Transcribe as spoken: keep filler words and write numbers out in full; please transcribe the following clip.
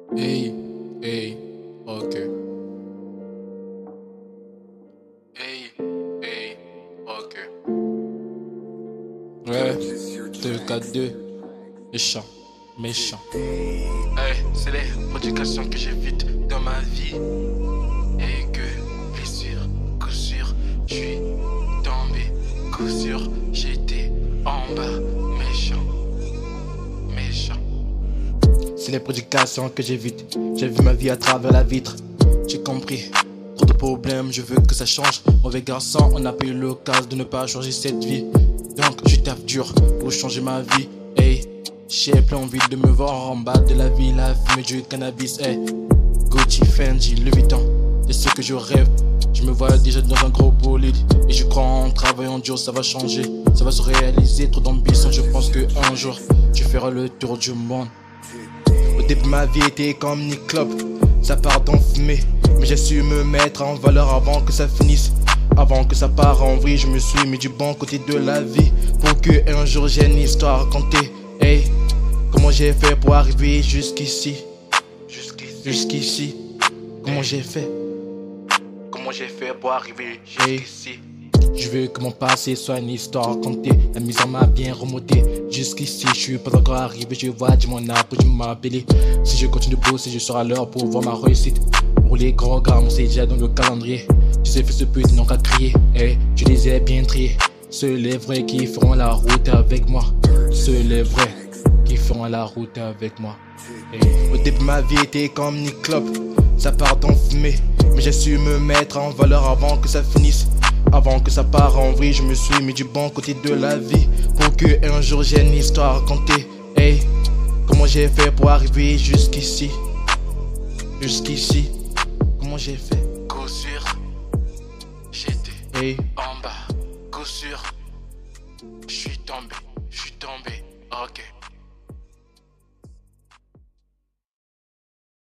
Hey, hey, ok. Hey, hey, ok. Ouais, deux quatre deux, méchant, méchant. Hey, c'est les modifications que j'évite dans ma vie. Et que, blessure, coup sûr, j'suis tombé, coup sûr, j'étais en bas, méchant, méchant. C'est les prédications que j'évite. J'ai vu ma vie à travers la vitre. J'ai compris. Trop de problèmes, je veux que ça change. Mauvais garçon, on n'a pas eu l'occasion de ne pas changer cette vie. Donc, je tape dur pour changer ma vie. Hey, j'ai plein envie de me voir en bas de la ville à fumer du cannabis. Hey, Gucci, Fendi, Louis Vuitton, c'est ce que je rêve. Je me vois déjà dans un gros bolide. Et je crois en travaillant dur, ça va changer. Ça va se réaliser, trop d'ambition. Je pense que un jour, tu feras le tour du monde. Au début ma vie était comme Nick Club, ça part en fumée. Mais j'ai su me mettre en valeur avant que ça finisse. Avant que ça parte en vrille, je me suis mis du bon côté de la vie. Pour que un jour j'ai une histoire à raconter. Hey, comment j'ai fait pour arriver jusqu'ici? Jusqu'ici, comment j'ai fait? Comment j'ai fait pour arriver jusqu'ici? Je veux que mon passé soit une histoire à raconter. La misère m'a bien remonté. Jusqu'ici, je suis pas encore arrivé. Je vois du mon âge, je m'appelle. Si je continue de bosser, je serai à l'heure pour voir ma réussite. Pour les gros gars, on sait déjà dans le calendrier. Je sais faire ce petit, n'ont qu'à crier. Hey, je les ai bien triés. Ceux les vrais qui feront la route avec moi. Ceux les vrais qui feront la route avec moi. Hey. Au début, ma vie était comme Nick Club, ça part en fumée. Mais j'ai su me mettre en valeur avant que ça finisse. Avant que ça parte en vrille, je me suis mis du bon côté de la vie. Pour que un jour j'ai une histoire à raconter. Hey, comment j'ai fait pour arriver jusqu'ici? Jusqu'ici, comment j'ai fait? Coup sûr, j'étais hey. En bas. Coup sûr, j'suis tombé, j'suis tombé, ok.